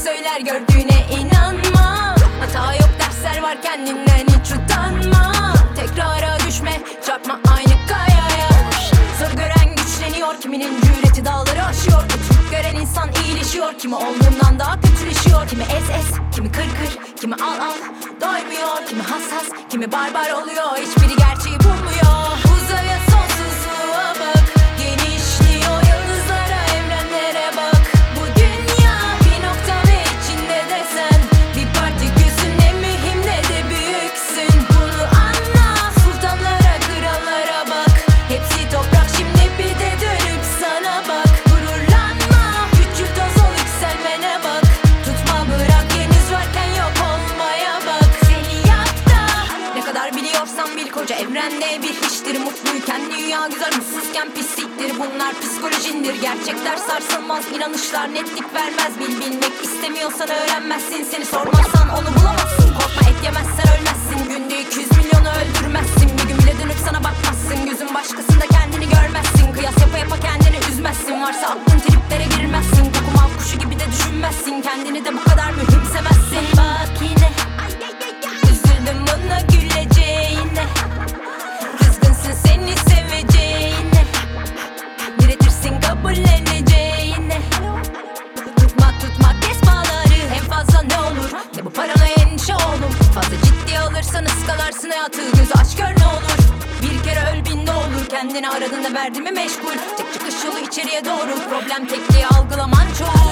söyler, gördüğüne inanma. Hata yok, dersler var, kendinden hiç utanma. Tekrara düşme, çarpma aynı kayaya. Zor gören güçleniyor, kiminin cüreti dağları aşıyor. Kötülük gören insan iyileşiyor, kimi olduğundan daha kötüleşiyor. Kimi ez, kimi kır, kimi al, doymuyor. Kimi hassas, kimi barbar oluyor, hiçbiri gerçeği bulmuyor. Uzaya, sonsuzluğa bak, genişliyor yıldızlara, evrenlere bak. Bu dünya bir nokta ve içinde de sen bir partikülsün, ne mühim ne de büyüksün. Bunu anla, sultanlara, krallara bak, hepsi toprak, şimdi bir de dönüp sana bak. Gururlanma, küçük toz ol, yükselmene bak. Tutma, bırak, henüz varken yok olmaya bak. Seni yakta, ne kadar biliyorsan bil, koca evrende bir hiçtir. Mutluyken dünya güzel, mutsuzken pisliktir. Bunlar psikolojindir, gerçekler sarsılmaz. İnanışlar netlik vermez, bilmek istemiyorsan öğrenmezsin. Seni sormazsan onu bulamazsın. Korkma, et yemezsen ölmezsin. Günde 200 milyonu öldürmezsin. Bir gün bile dönüp sana bakmazsın. Gözün başkasında kendini görmezsin. Kıyas yapa kendini üzmezsin. Varsa aklın triplere girmezsin. Kokumav kuşu gibi de düşünmezsin. Kendini de bu kadar mühimsemezsin. Bak yine üzüldüm buna güleceğine. Kızgınsın seni seveceğine. Diretirsin kabulleneceğine. Tutma kes bağları, en fazla ne olur? Ne bu paranoya, endişe oğlum. Fazla ciddiye alırsan ıskalarsın hayatı. Gözü aç gör ne olur. Bir kere öl bin ne olur. Kendini aradığında verdi mi meşgul. Tek çıkış yolu içeriye doğru. Problem tekliği algılaman çoğu.